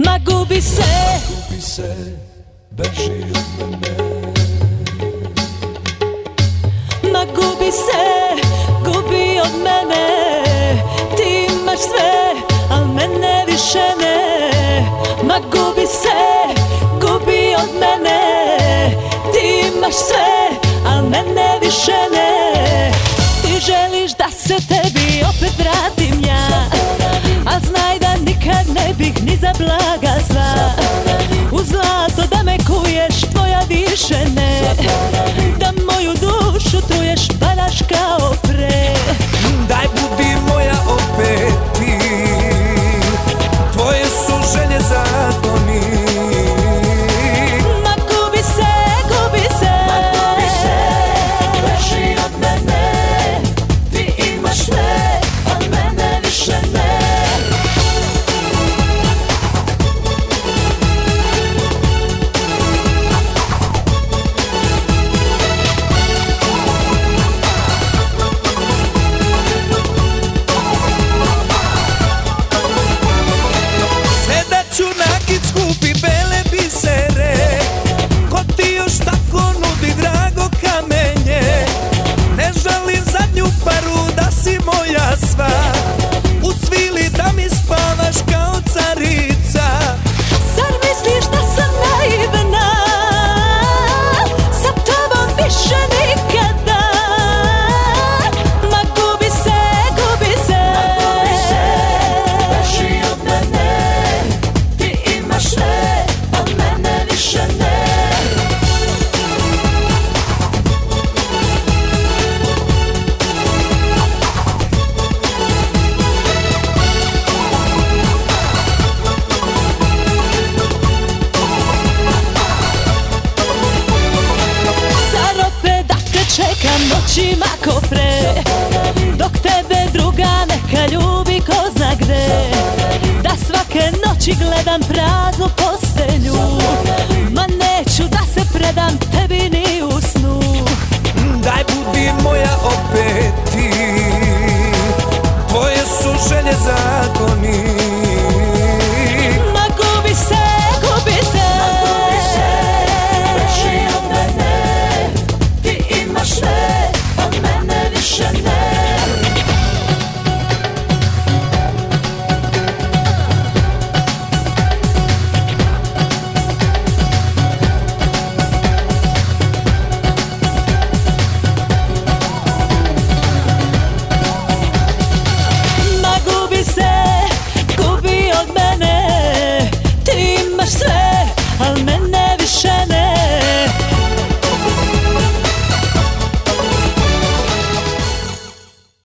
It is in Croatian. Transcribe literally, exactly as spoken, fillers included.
Ma gubi se, gubi se, beži od mene. ma gubi se, gubi od mene. Ti imaš sve, al mene više ne. Ma gubi se, gubi od mene. Ti imaš sve, al mene više ne. Ti želiš da se tebi opet vratim ja, a znaj da nikad ne bih ni za blaga zla. U zlato da me kuješ, tvoja više ne. Da moju dušu truješ, padaš kao pre. Daj budi moja opet ti, tvoje su želje zakoni. Ma gubi se, gubi se, ma gubi se, beži od mene. Ti imaš sve, a mene više ne. Ću nakit skupi bele bisere, ko ti još tako nudi drago kamenje. Ne žalim zadnju paru da si moja sva, u svili da mi spavaš kao carica. zar misliš da sam naivna? Sa tobom više nikada. Ma gubi se, gubi se, ma gubi se, beži od mene. Sve, a mene više ne. Zar opet da te čekam noćima ko pre, dok tebe druga neka ljubi ko zna gde. Da svake noći gledam praznu postelju, ma neću da se predam tebi ni u snu. Daj budi moja opet ti, tvoje su želje zakoni. Ma gubi se, gubi se, ma gubi se, beži od mene. Ti imaš sve, a mene više ne. Gubi od mene, ti imaš sve, al